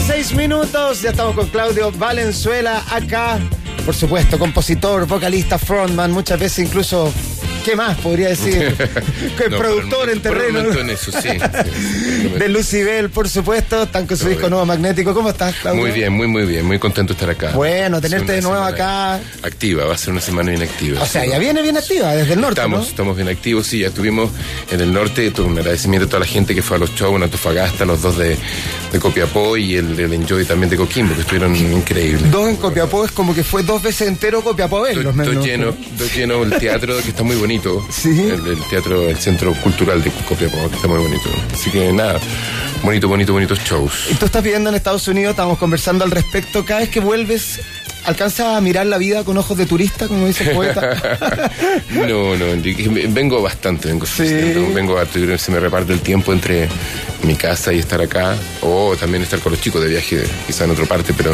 6 minutos, ya estamos con Claudio Valenzuela acá, por supuesto, compositor, vocalista, frontman, muchas veces incluso, ¿qué más podría decir? No, productor en terreno. En eso, sí. De Lucibel, por supuesto, están con su disco nuevo Magnético. ¿Cómo estás, Claudio? Muy bien, muy bien, muy contento de estar acá. Bueno, tenerte de nuevo acá. Activa, va a ser una semana bien activa. O sea, ya viene bien activa, desde el norte, Estamos bien activos, sí, ya estuvimos en el norte, un agradecimiento a toda la gente que fue a los shows en Antofagasta, los dos de Copiapó y el Enjoy también de Coquimbo, que estuvieron increíbles. Dos en Copiapó es como que fue 2 veces entero Copiapó a verlos. Dos lleno el teatro, que está muy bonito. Sí. El teatro, el Centro Cultural de Copiapó, que está muy bonito. Así que nada, bonitos shows. Y tú estás viviendo en Estados Unidos, estamos conversando al respecto. Cada vez que vuelves, ¿alcanzas a mirar la vida con ojos de turista, como dice el poeta? No, Enrique, vengo bastante, Sí. vengo harto, se me reparte el tiempo entre mi casa y estar acá, o también estar con los chicos de viaje, quizá en otra parte, pero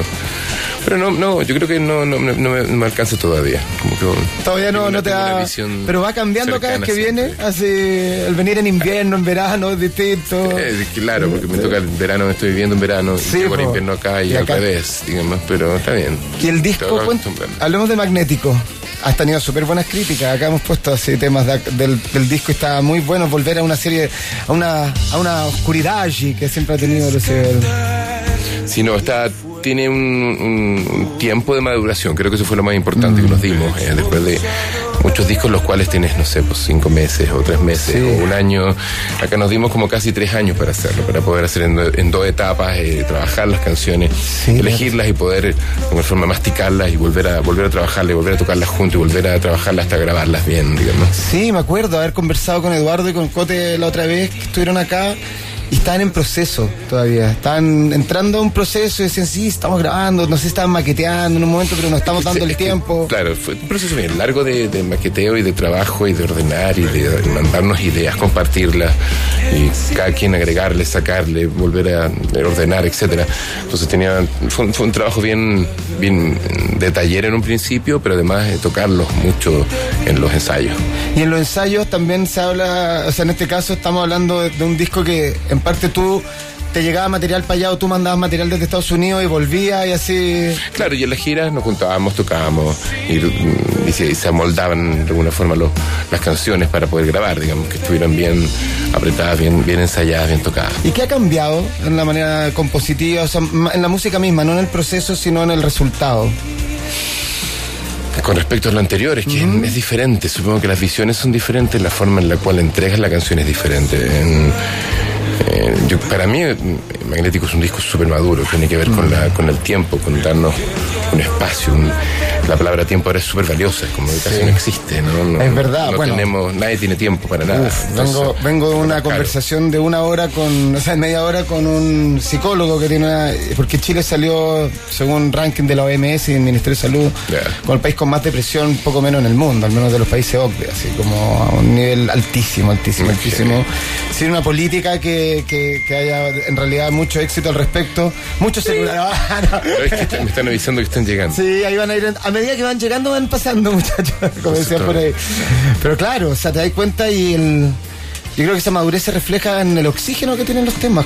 no, yo creo que no me alcanza todavía. Como que todavía no te da. Pero va cambiando cada vez que viene, así, el venir en invierno, en verano, es distinto. Claro, porque me toca el verano, me estoy viviendo en verano, sí, y llego el invierno acá y al revés, digamos, pero está bien. Y el disco, hablemos de Magnético. Has tenido súper buenas críticas. Acá hemos puesto así temas del disco y está muy bueno volver a una serie, a una oscuridad allí que siempre ha tenido Lucibel. Sí, no, tiene un tiempo de maduración. Creo que eso fue lo más importante que nos dimos después de muchos discos los cuales tienes, no sé, pues 5 meses o 3 meses o un año. Acá nos dimos como casi 3 años para hacerlo, para poder hacer en 2 etapas, trabajar las canciones, elegirlas y poder de alguna forma masticarlas y volver a trabajarlas, y volver a tocarlas juntos y volver a trabajarlas hasta grabarlas bien, digamos. Sí, me acuerdo haber conversado con Eduardo y con Cote la otra vez que estuvieron acá. Y estaban en proceso todavía, estaban entrando a un proceso y decían, sí, estamos grabando, no sé si estaban maqueteando en un momento, pero no estamos dando el tiempo. Claro, fue un proceso bien largo de maqueteo y de trabajo y de ordenar y de mandarnos ideas, compartirlas y cada quien agregarle, sacarle, volver a ordenar, etcétera. Entonces fue un trabajo bien de taller en un principio, pero además tocarlos mucho en los ensayos. Y en los ensayos también se habla, o sea, en este caso estamos hablando de un disco que en parte tú te llegaba material para allá o tú mandabas material desde Estados Unidos y volvías y así. Claro, y en las giras nos juntábamos, tocábamos y se amoldaban de alguna forma las canciones para poder grabar, digamos, que estuvieran bien apretadas, bien ensayadas, bien tocadas. ¿Y qué ha cambiado en la manera compositiva, o sea, en la música misma, no en el proceso, sino en el resultado? Con respecto a lo anterior, es que es diferente. Supongo que las visiones son diferentes, la forma en la cual entregas la canción es diferente. Para mí, Magnético es un disco súper maduro, tiene que ver con el tiempo, con darnos un espacio. La palabra tiempo ahora es súper valiosa, es como que casi no existe, ¿no? Es verdad, nadie tiene tiempo para nada. Vengo de una conversación de 1 hora media hora con un psicólogo que tiene porque Chile salió, según ranking de la OMS y el Ministerio de Salud, como el país con más depresión, poco menos en el mundo, al menos de los países OCDE, así como a un nivel altísimo. Sin una política que haya en realidad mucho éxito al respecto, mucho celular. Pero es que me están avisando que están llegando. Sí, ahí van a ir, a medida que van llegando van pasando, muchachos, como decían por ahí. Pero claro, o sea, te das cuenta y yo creo que esa madurez se refleja en el oxígeno que tienen los temas,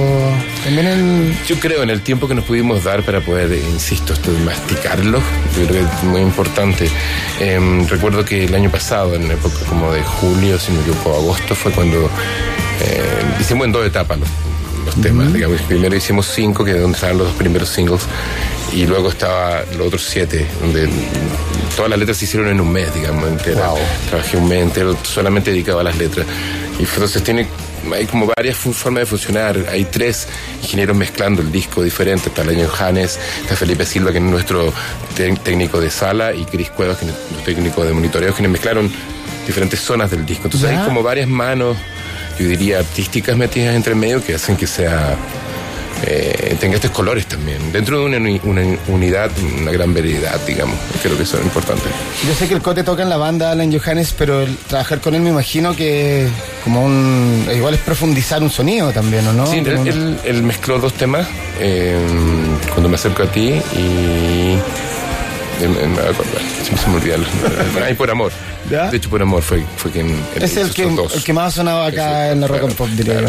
Yo creo en el tiempo que nos pudimos dar para poder, insisto, masticarlos. Yo creo que es muy importante. Recuerdo que el año pasado, en época como de julio, si no me equivoco, agosto, fue cuando hicimos en 2 etapas los temas, digamos. Primero hicimos 5, que es donde estaban los 2 primeros singles, y luego estaba los otros 7, donde todas las letras se hicieron en un mes, digamos, entera. Wow. Trabajé un mes entero solamente dedicado a las letras. Y entonces hay como varias formas de funcionar. Hay 3 ingenieros mezclando el disco diferente. Está Leño Janes, está Felipe Silva, que es nuestro técnico de sala, y Cris Cuevas, que es nuestro técnico de monitoreo, quienes mezclaron diferentes zonas del disco. Entonces hay como varias manos, yo diría, artísticas metidas entre medio que hacen que tenga estos colores también. Dentro de una unidad, una gran variedad, digamos. Creo que eso es importante. Yo sé que el Cote toca en la banda, Alan Johannes, pero trabajar con él me imagino que igual es profundizar un sonido también, ¿o no? Sí, él mezcló 2 temas, Cuando me acerco a ti y... me voy a acordar, siempre se me olvida. Por amor. ¿Ya? De hecho, Por amor fue quien... Es el que más ha sonado acá en la Rock and Pop, diría.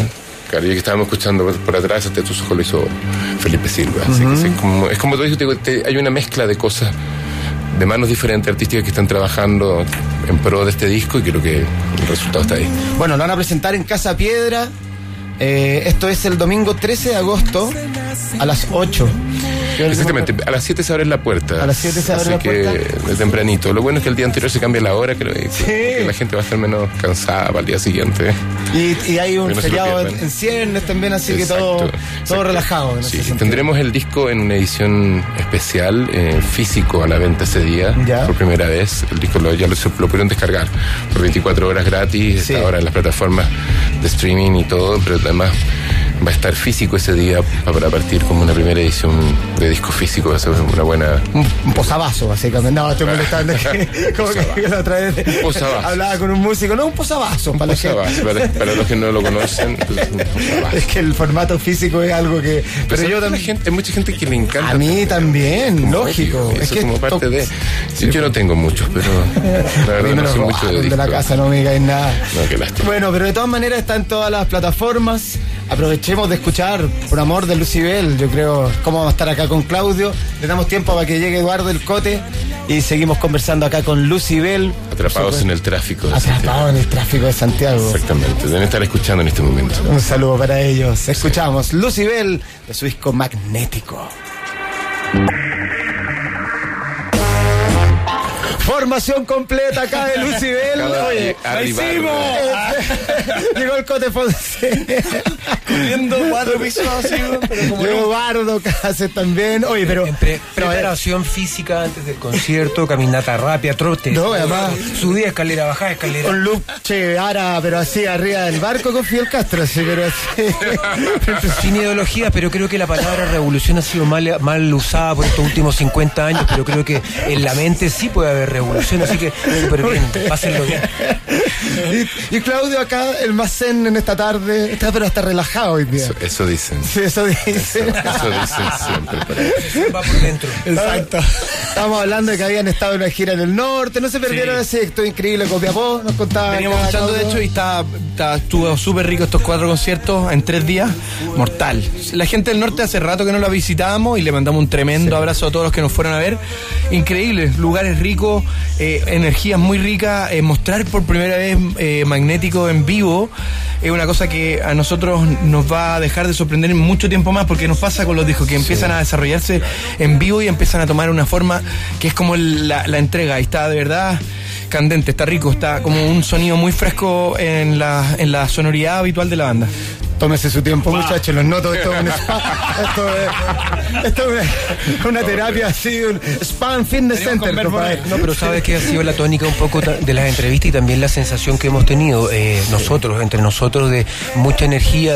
Claro, y que estábamos escuchando por atrás, hasta tus ojos lo hizo Felipe Silva. Así que es como tú dices, hay una mezcla de cosas, de manos diferentes, artísticas que están trabajando en pro de este disco, y creo que el resultado está ahí. Bueno, lo van a presentar en Casa Piedra. Esto es el domingo 13 de agosto a las 8. Exactamente, a las 7 se abre la puerta. A las 7 se abre la puerta. Así que de tempranito. Lo bueno es que el día anterior se cambia la hora, creo que la gente va a estar menos cansada para el día siguiente. Y hay un feriado en ciernes también, así que todo relajado. Sí, tendremos el disco en una edición especial, físico a la venta ese día, por primera vez. El disco lo pudieron descargar por 24 horas gratis, está ahora en las plataformas de streaming y todo, pero además va a estar físico ese día para partir como una primera edición de disco físico. Va a ser una buena... Un posavasos, básicamente. No, estoy molestando. Como que la otra vez hablaba con un músico. No, un posavasos. Para los que no lo conocen, es que el formato físico es algo que... Pero yo también... Hay mucha gente que le encanta. A mí también, lógico. Es que como parte de... Yo no tengo muchos, pero la verdad no soy mucho de disco. De la casa no me cae nada. No, qué lástima. Bueno, pero de todas maneras está en todas las plataformas. Aprovechemos de escuchar Por Amor de Lucibel. Yo creo, cómo vamos a estar acá con Claudio. Le damos tiempo para que llegue Eduardo El Cote y seguimos conversando acá con Lucibel. Atrapados en el tráfico. Atrapados en el tráfico de Santiago. Exactamente, deben estar escuchando en este momento. Un saludo para ellos. Escuchamos Lucibel de su disco Magnético. Formación completa acá de Lucibel. Oye, hicimos. Llegó el Cote Fonse. Corriendo 4 pisos así. Llegó Bardo Cáceres también. Oye, pero preparación física antes del concierto, caminata rápida, trote. No, además. Subida, escalera, bajada, escalera. Con Luke Chevara, pero así arriba del barco con Fidel Castro, así, pero así. Sin ideología, pero creo que la palabra revolución ha sido mal usada por estos últimos 50 años, pero creo que en la mente sí puede haber revolución, así que súper bien, pásenlo bien. Y Claudio acá, el más zen en esta tarde, pero está relajado hoy día. Eso dicen. Sí, eso dicen. Eso dicen siempre. Va por dentro. Exacto. Estamos hablando de que habían estado en una gira en el norte, no se perdieron ese acto increíble Copiapó, nos contaban. Veníamos escuchando de hecho y estuvo súper rico estos 4 conciertos en 3 días, mortal. La gente del norte hace rato que no la visitábamos y le mandamos un tremendo abrazo a todos los que nos fueron a ver. Increíble, lugares ricos, energías muy ricas, mostrar por primera vez Magnético en vivo es una cosa que a nosotros nos va a dejar de sorprender en mucho tiempo más, porque nos pasa con los discos que empiezan a desarrollarse en vivo y empiezan a tomar una forma que es como la entrega, y está de verdad candente, está rico, está como un sonido muy fresco en la sonoridad habitual de la banda. Tómese su tiempo, muchachos, los noto. Esto es una terapia así, un Span Fitness Center. No, pero sabes que ha sido la tónica un poco de las entrevistas y también la sensación que hemos tenido entre nosotros, de mucha energía,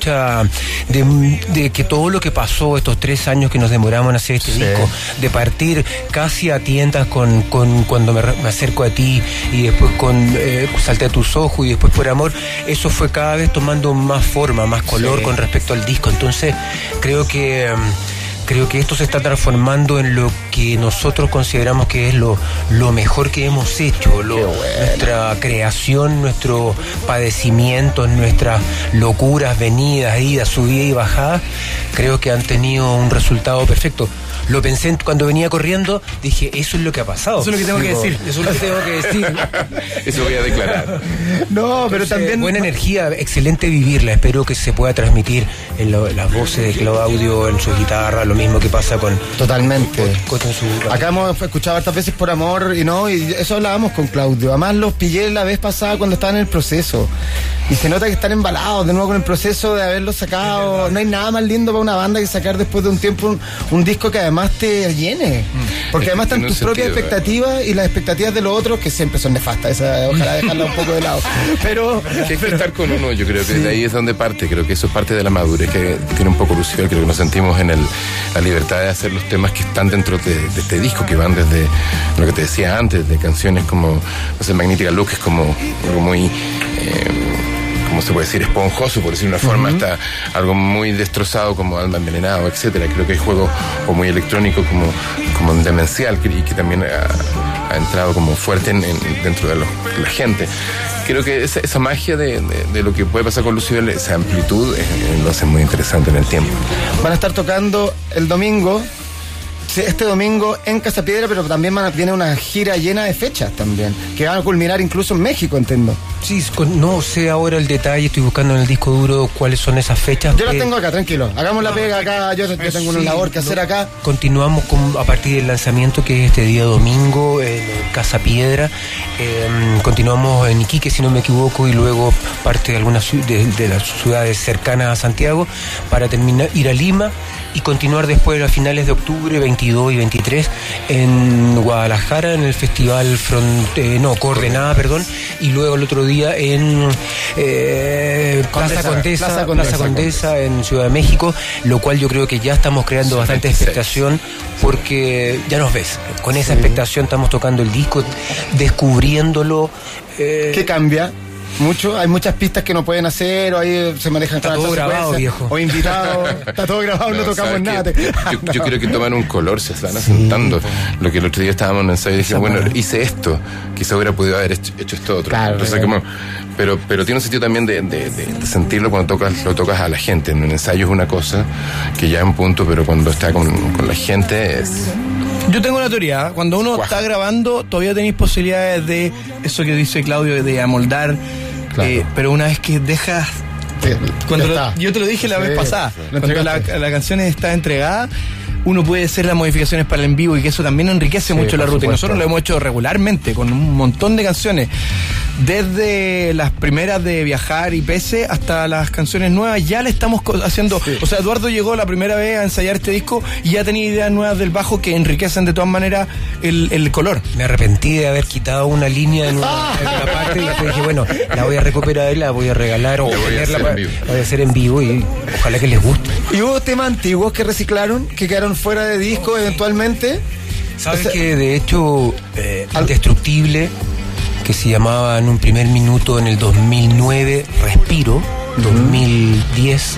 de que todo lo que pasó estos 3 años que nos demoramos en hacer este disco, de partir casi a tientas con cuando me acerco a ti, y después con Salte a tus ojos, y después Por Amor, eso fue cada vez tomando más forma, más color con respecto al disco. Entonces creo que esto se está transformando en lo que nosotros consideramos que es lo mejor que hemos hecho, nuestra creación, nuestro padecimiento, nuestras locuras, venidas, idas, subidas y bajadas, creo que han tenido un resultado perfecto. Lo pensé cuando venía corriendo, dije, eso es lo que ha pasado. Eso es lo que tengo que decir. Eso es lo que tengo que decir. Eso voy a declarar. No, pero también... Buena energía, excelente vivirla. Espero que se pueda transmitir en las voces de Claudio, en su guitarra, lo mismo que pasa con... Totalmente. Con Acá hemos escuchado hartas veces Por Amor y eso hablábamos con Claudio. Además los pillé la vez pasada cuando estaban en el proceso. Y se nota que están embalados de nuevo con el proceso de haberlo sacado. No hay nada más lindo para una banda que sacar después de un tiempo un disco que además te llene. Porque además están tus propias expectativas y las expectativas de los otros, que siempre son nefastas. Ojalá dejarla un poco de lado. Pero hay que estar con uno, yo creo que de ahí es donde parte. Creo que eso es parte de la madurez que tiene un poco Lucibel. Creo que nos sentimos en la libertad de hacer los temas que están dentro de este disco, que van desde lo que te decía antes, de canciones como, no sé, Magnética Look, que es como algo muy... ¿cómo se puede decir? Esponjoso, por decir una forma, hasta algo muy destrozado como Alma Envenenado, etcétera. Creo que hay juegos o muy electrónico como demencial, y que también ha entrado como fuerte dentro de la gente. creo que esa magia de lo que puede pasar con Lucibel, esa amplitud, lo hace muy interesante en el tiempo. Van a estar tocando el domingo, este domingo en Casa Piedra, pero también tiene una gira llena de fechas también, que van a culminar incluso en México, entiendo. Sí, no sé ahora el detalle, estoy buscando en el disco duro cuáles son esas fechas. Yo las tengo acá, tranquilo. Hagamos la pega acá, yo tengo una labor que hacer acá. Continuamos a partir del lanzamiento, que es este día domingo en Casa Piedra. Continuamos en Iquique, si no me equivoco, y luego parte de algunas de las ciudades cercanas a Santiago, para terminar, ir a Lima y continuar después a finales de octubre, 22 y 23, en Guadalajara, en el festival Coordenada, y luego el otro día en Plaza Condesa en Ciudad de México, lo cual yo creo que ya estamos creando bastante expectación, porque ya nos ves, con esa expectación estamos tocando el disco, descubriéndolo. ¿Qué cambia? Mucho, hay muchas pistas que no pueden hacer, o ahí se manejan está todo grabado, viejo. O invitados, está todo grabado, no tocamos nada. Yo creo que toman un color, se están asentando. Lo que el otro día estábamos en ensayo y dije, bueno, hice esto, quizá hubiera podido haber hecho esto otro. Claro, entonces, pero tiene un sentido también de sentirlo cuando lo tocas a la gente. En un ensayo es una cosa que ya es un punto, pero cuando está con la gente es... Yo tengo una teoría, cuando uno está grabando todavía tenéis posibilidades de eso que dice Claudio, de amoldar, claro. Pero una vez que dejas... yo te lo dije la vez pasada, cuando la canción está entregada, uno puede hacer las modificaciones para el en vivo, y que eso también enriquece mucho la ruta. Y nosotros lo hemos hecho regularmente con un montón de canciones, desde las primeras de Viajar y Pese hasta las canciones nuevas. Ya le estamos haciendo, o sea, Eduardo llegó la primera vez a ensayar este disco y ya tenía ideas nuevas del bajo que enriquecen de todas maneras el color. Me arrepentí de haber quitado una línea en una parte, y después dije, bueno, la voy a recuperar, la voy a regalar, o la voy a hacer en vivo, y ojalá que les guste. ¿Y hubo temas antiguos que reciclaron, que quedaron fuera de disco eventualmente? ¿Sabes que de hecho Indestructible, que se llamaba en un primer minuto en el 2009 Respiro, 2010,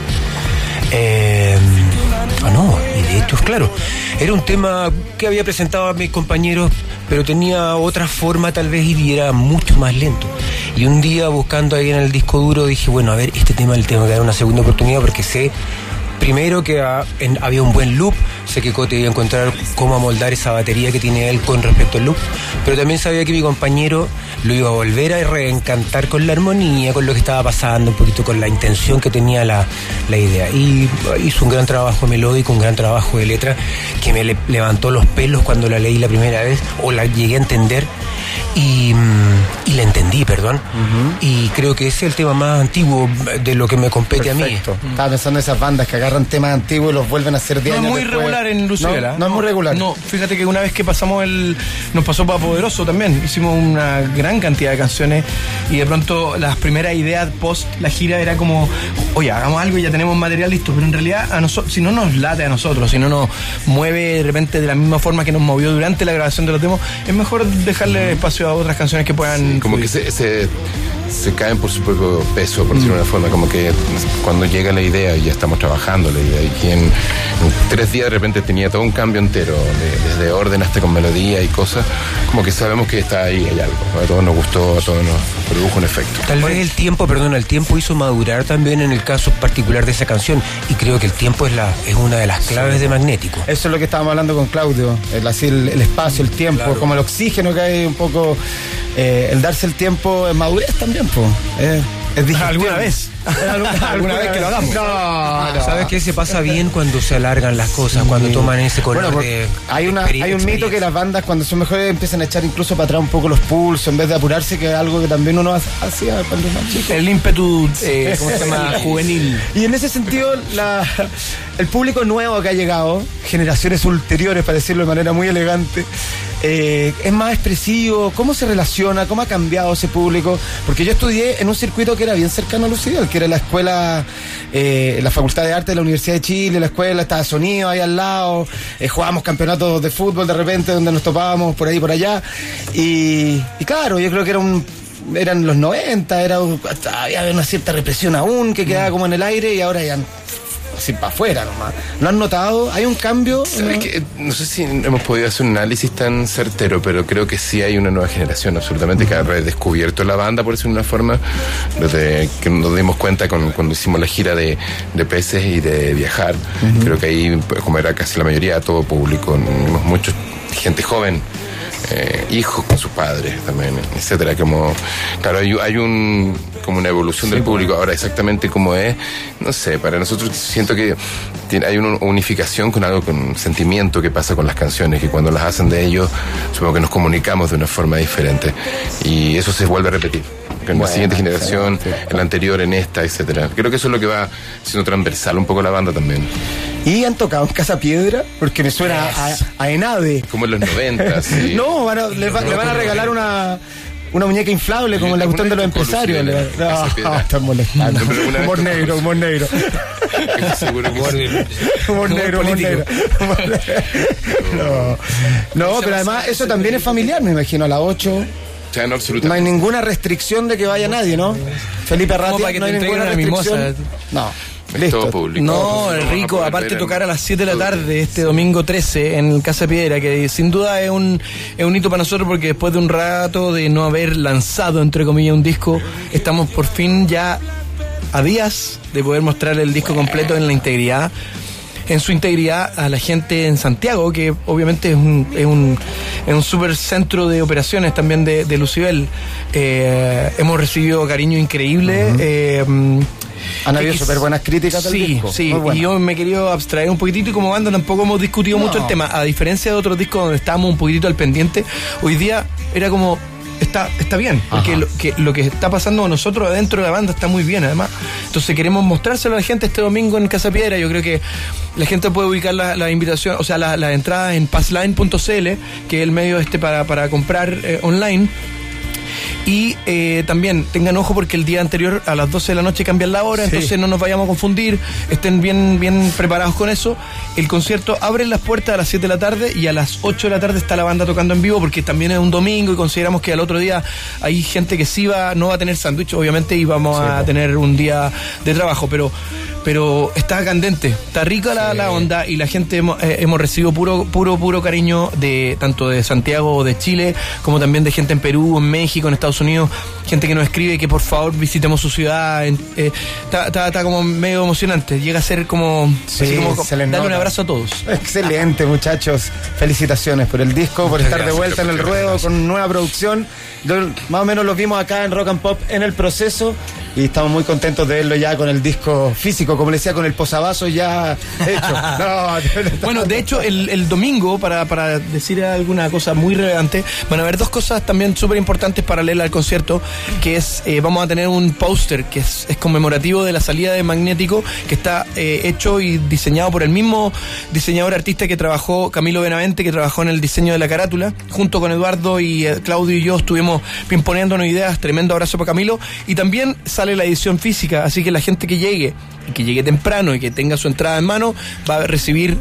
y de hecho, claro, era un tema que había presentado a mis compañeros, pero tenía otra forma tal vez, y era mucho más lento. Y un día, buscando ahí en el disco duro, dije, bueno, a ver, este tema le tengo que dar una segunda oportunidad, porque sé primero que había un buen loop, sé que Cote iba a encontrar cómo amoldar esa batería que tiene él con respecto al loop, pero también sabía que mi compañero lo iba a volver a reencantar con la armonía, con lo que estaba pasando, un poquito con la intención que tenía la idea. Y hizo un gran trabajo melódico, un gran trabajo de letra, que me levantó los pelos cuando la leí la primera vez, o la llegué a entender, y la entendí, perdón. Y creo que ese es el tema más antiguo de lo que me compete. Perfecto. A mí. Estaba pensando en esas bandas que agarran temas antiguos y los vuelven a hacer 10 años No es muy después. regular en Lucibela. No es muy regular. No, fíjate que una vez que pasamos nos pasó para Poderoso también. Hicimos una gran cantidad de canciones, y de pronto las primeras ideas post la gira era como, oye, hagamos algo y ya tenemos material listo, pero en realidad si no nos late a nosotros, si no nos mueve de repente de la misma forma que nos movió durante la grabación de los demos, es mejor dejarle espacio a otras canciones que puedan... Como que se caen por su propio peso, por decirlo de una forma, como que cuando llega la idea y ya estamos trabajando la idea, y en 3 días de repente tenía todo un cambio entero, desde orden hasta con melodía y cosas, como que sabemos que está ahí, hay algo, a todos nos gustó, a todos nos produjo un efecto. Tal vez el tiempo hizo madurar también en el caso particular de esa canción, y creo que el tiempo es una de las claves de Magnético. Eso es lo que estábamos hablando con Claudio, el espacio, el tiempo, claro. Como el oxígeno que hay un poco, el darse el tiempo en madurez también, pues. Es ¿Alguna vez? ¿Alguna vez que lo hagamos? No. ¿Sabes qué? Se pasa bien cuando se alargan las cosas, cuando toman ese color de hay un mito que las bandas, cuando son mejores, empiezan a echar incluso para atrás un poco los pulsos en vez de apurarse, que es algo que también uno hacía cuando más chico. El ímpetu, ¿cómo se llama? Juvenil. Y en ese sentido, el público nuevo que ha llegado, generaciones ulteriores, para decirlo de manera muy elegante, es más expresivo. ¿Cómo se relaciona? ¿Cómo ha cambiado ese público? Porque yo estudié en un circuito que era bien cercano a Lucibel, que era la escuela, la Facultad de Arte de la Universidad de Chile, la escuela, estaba sonido ahí al lado, jugábamos campeonatos de fútbol de repente donde nos topábamos por ahí por allá, y claro, yo creo que eran los 90, había una cierta represión aún que quedaba como en el aire, y ahora ya así para afuera nomás. ¿Lo han notado? ¿Hay un cambio? ¿Sabes qué? No sé si hemos podido hacer un análisis tan certero, pero creo que sí hay una nueva generación absolutamente que ha redescubierto la banda, por decirlo de una forma, desde que nos dimos cuenta cuando hicimos la gira de Peces y de Viajar. Creo que ahí, como era casi la mayoría, todo público, mucha gente joven, hijos con sus padres también, etcétera. Como, claro, hay como una evolución del público. Ahora, exactamente cómo es, no sé, para nosotros siento que hay una unificación con algo, con un sentimiento que pasa con las canciones, que cuando las hacen de ellos, supongo que nos comunicamos de una forma diferente. Y eso se vuelve a repetir. En la siguiente generación, en la anterior, en esta, etcétera. Creo que eso es lo que va siendo transversal un poco la banda también. ¿Y han tocado en Casa Piedra? Porque me suena a Enade. Como en los 90, sí. No, le van a regalar una muñeca inflable como la cuestión de los empresarios. No, están molestando. Humor negro. Humor negro. No, pero además eso también es familiar, me imagino, a las 8. Ya, no, no hay ninguna restricción de que vaya nadie, ¿no? Felipe Arratia, no hay ninguna restricción. No. Listo. Público. No, rico, aparte tocar a las 7 de la tarde este domingo 13 en Casa Piedra, que sin duda es un hito para nosotros, porque después de un rato de no haber lanzado, entre comillas, un disco, estamos por fin ya a días de poder mostrar el disco completo en su integridad a la gente en Santiago, que obviamente es un super centro de operaciones también de Lucibel. Hemos recibido cariño increíble. Han habido súper buenas críticas del disco. Sí, y yo me he querido abstraer un poquitito, y como banda tampoco hemos discutido mucho el tema. A diferencia de otros discos donde estábamos un poquitito al pendiente, hoy día era como... Está bien, porque lo que está pasando con nosotros adentro de la banda está muy bien, además. Entonces queremos mostrárselo a la gente este domingo en Casa Piedra. Yo creo que la gente puede ubicar la invitación, o sea, la entrada en passline.cl, que es el medio para comprar online. Y también tengan ojo, porque el día anterior a las 12 de la noche cambian la hora, entonces no nos vayamos a confundir, estén bien preparados con eso. El concierto abre las puertas a las 7 de la tarde y a las 8 de la tarde está la banda tocando en vivo, porque también es un domingo y consideramos que al otro día hay gente que no va a tener sándwich, obviamente, y vamos a tener un día de trabajo, pero está candente, está rica la onda, y la gente hemos recibido puro cariño de tanto de Santiago, de Chile, como también de gente en Perú, en México, en Estados Unidos, gente que nos escribe que por favor visitemos su ciudad. Está como medio emocionante, llega a ser como darle un abrazo a todos. Excelente, muchachos, felicitaciones por el disco, por estar de vuelta en el ruedo con nueva producción. Más o menos los vimos acá en Rock and Pop en el proceso, y estamos muy contentos de verlo ya con el disco físico, como le decía, con el posavasos ya hecho. Bueno, de hecho, el domingo, para decir alguna cosa muy relevante, van a haber dos cosas también súper importantes paralelas al concierto, que es, vamos a tener un póster que es conmemorativo de la salida de Magnético, que está hecho y diseñado por el mismo diseñador artista que trabajó, Camilo Benavente, que trabajó en el diseño de la carátula, junto con Eduardo y Claudio y yo estuvimos poniéndonos ideas. Tremendo abrazo para Camilo. Y también sale la edición física, así que la gente que llegue, y que llegue temprano y que tenga su entrada en mano, va a recibir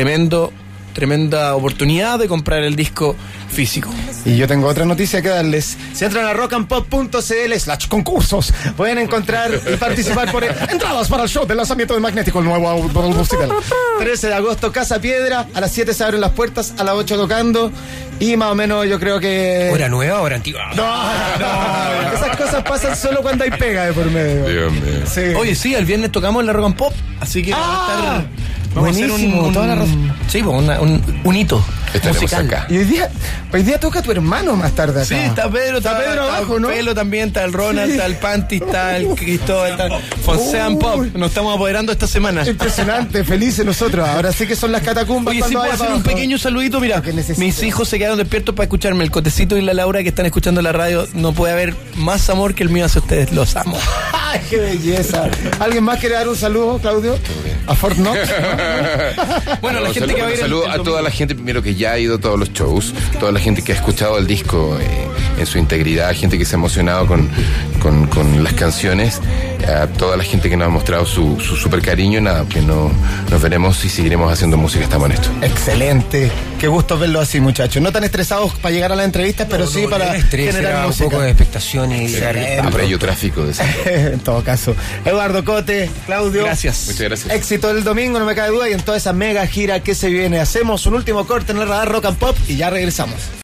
tremenda oportunidad de comprar el disco físico. Y yo tengo otra noticia que darles. Si entran a rockandpop.cl/concursos, pueden encontrar y participar por entradas para el show del lanzamiento de Magnético, el nuevo musical. 13 de agosto, Casa Piedra, a las 7 se abren las puertas, a las 8 tocando, y más o menos yo creo que... ¿Hora nueva o hora antigua? No, esas cosas pasan solo cuando hay pega de por medio. Dios mío. Sí. Oye, sí, el viernes tocamos en la Rock and Pop, así que vamos a estar... Buenísimo, toda la razón. Sí, un hito musical. Acá. Y hoy día toca tu hermano más tarde acá. Sí, está Pedro abajo, ¿no? Pedro también, está el Ronald, está el Panty, está el Cristóbal, está Fonsean Pop. Nos estamos apoderando esta semana. Impresionante, felices nosotros. Ahora sí que son las catacumbas. Oye, sí puedo hacer un pequeño saludito, mira. Mis hijos se quedaron despiertos para escucharme. El Cotecito y la Laura, que están escuchando la radio. No puede haber más amor que el mío hacia ustedes. Los amo. ¡Ay, qué belleza! ¿Alguien más quiere dar un saludo, Claudio? ¿A Fort Knox? Bueno, la gente que va a ir... Saludo a toda la gente primero que ya ha ido a todos los shows, toda la gente que ha escuchado el disco en su integridad, gente que se ha emocionado con las canciones, a toda la gente que nos ha mostrado su super cariño. Nada, que nos veremos y seguiremos haciendo música, estamos en esto. Excelente, qué gusto verlo así, muchachos. No tan estresados para llegar a las entrevistas, pero sí para generar música. Un poco de expectación y Siempre hay tráfico de en todo caso. Eduardo Cote, Claudio, gracias. Muchas gracias. Éxito el domingo, no me cabe duda, y en toda esa mega gira que se viene. Hacemos un último corte en el Radar Rock and Pop y ya regresamos.